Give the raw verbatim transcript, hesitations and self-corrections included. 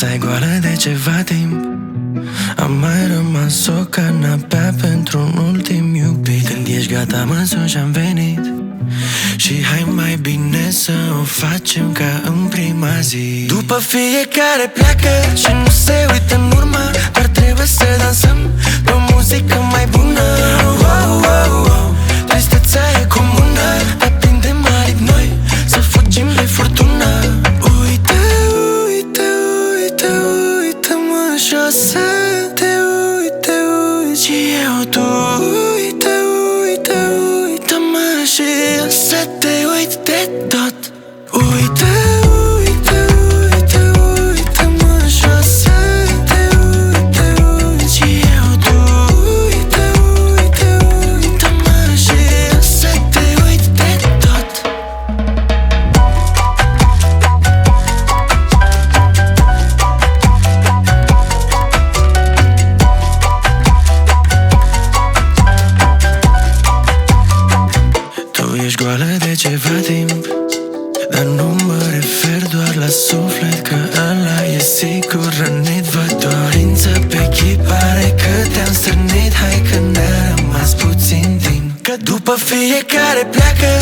Masa e goală de ceva timp. Am mai rămas o canapea pentru un ultim iubit. Când ești gata mă sun și-am venit. Și hai mai bine să o facem ca în prima zi. După fiecare pleacă și nu se uită în urmă. Doar trebuie să dansăm pe o muzică mai bună. Wow, wow, wow. Tristețea e comună, dar prindem aripi noi să fugim de furtună. Uite, uite, uite, uită-mă și o să te uite, uite. Și eu tu, uite, uite, uită-mă și o să te uit de tot. Uite, uite, uite, uită-mă și o să te uite, uite. Și eu tu, uite, uite, uită-mă și o să te uit de tot. Tu ești goală de ceva timp, dar nu mă refer doar la suflet, că ăla e sigur rănit. Văd dorință pe chip, pare că te-am strânit. Hai că ne-a rămas puțin timp, că după fiecare pleacă